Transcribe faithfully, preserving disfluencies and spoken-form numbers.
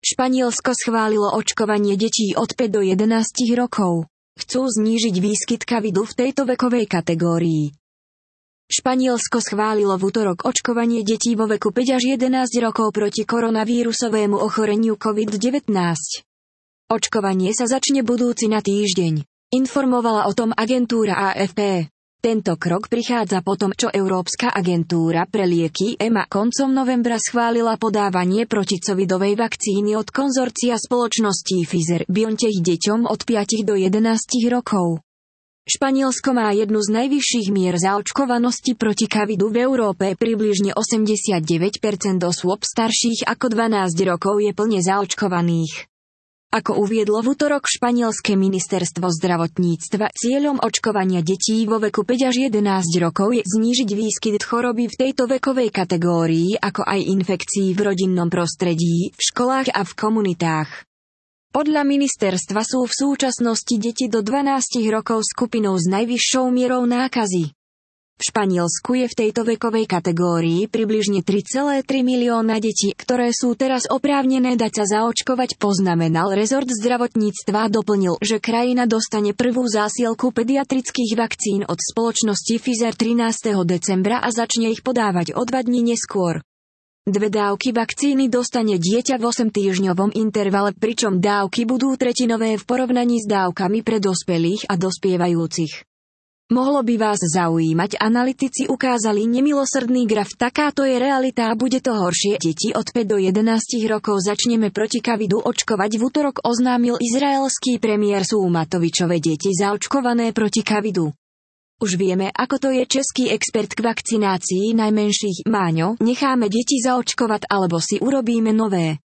Španielsko schválilo očkovanie detí od päť do jedenástich rokov. Chcú znížiť výskyt covidu v tejto vekovej kategórii. Španielsko schválilo v utorok očkovanie detí vo veku päť až jedenásť rokov proti koronavírusovému ochoreniu covid devätnásť. Očkovanie sa začne budúci na týždeň, informovala o tom agentúra á ef pé. Tento krok prichádza po tom, čo Európska agentúra pre lieky é em á koncom novembra schválila podávanie proticovidovej vakcíny od konzorcia spoločností Pfizer-BioNTech deťom od päť do jedenástich rokov. Španielsko má jednu z najvyšších mier zaočkovanosti proti covidu v Európe, približne osemdesiatdeväť percent osôb starších ako dvanásť rokov je plne zaočkovaných. Ako uviedlo v utorok španielské ministerstvo zdravotníctva, cieľom očkovania detí vo veku päť až jedenásť rokov je znížiť výskyt choroby v tejto vekovej kategórii, ako aj infekcií v rodinnom prostredí, v školách a v komunitách. Podľa ministerstva sú v súčasnosti deti do dvanástich rokov skupinou s najvyššou mierou nákazy. V Španielsku je v tejto vekovej kategórii približne tri celé tri milióna detí, ktoré sú teraz oprávnené dať sa zaočkovať, poznamenal rezort zdravotníctva a doplnil, že krajina dostane prvú zásielku pediatrických vakcín od spoločnosti Pfizer trinásteho decembra a začne ich podávať o dva dni neskôr. Dve dávky vakcíny dostane dieťa v osemtýždňovom intervale, pričom dávky budú tretinové v porovnaní s dávkami pre dospelých a dospievajúcich. Mohlo by vás zaujímať, analytici ukázali nemilosrdný graf, takáto je realita a bude to horšie. Deti od päť do jedenástich rokov začneme proti covidu očkovať, v utorok oznámil izraelský premiér. Sú Matovičove deti zaočkované proti covidu. Už vieme, ako to je, český expert k vakcinácii najmenších. Máňo, necháme deti zaočkovať alebo si urobíme nové.